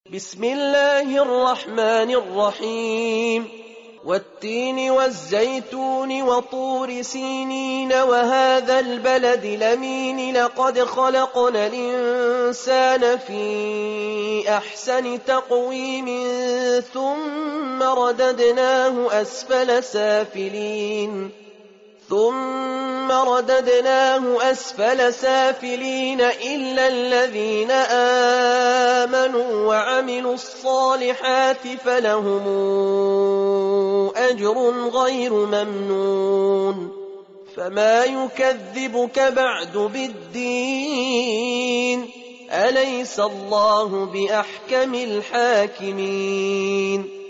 بسم الله الرحمن الرحيم والتين والزيتون وطور سينين وهذا البلد الأمين لقد خلقنا الإنسان في أحسن تقويم ثم رددناه أسفل سافلين إلا الذين آمنوا وعملوا الصالحات فلهم أجر غير ممنون فما يكذبك بعد بالدين أليس الله بأحكم الحاكمين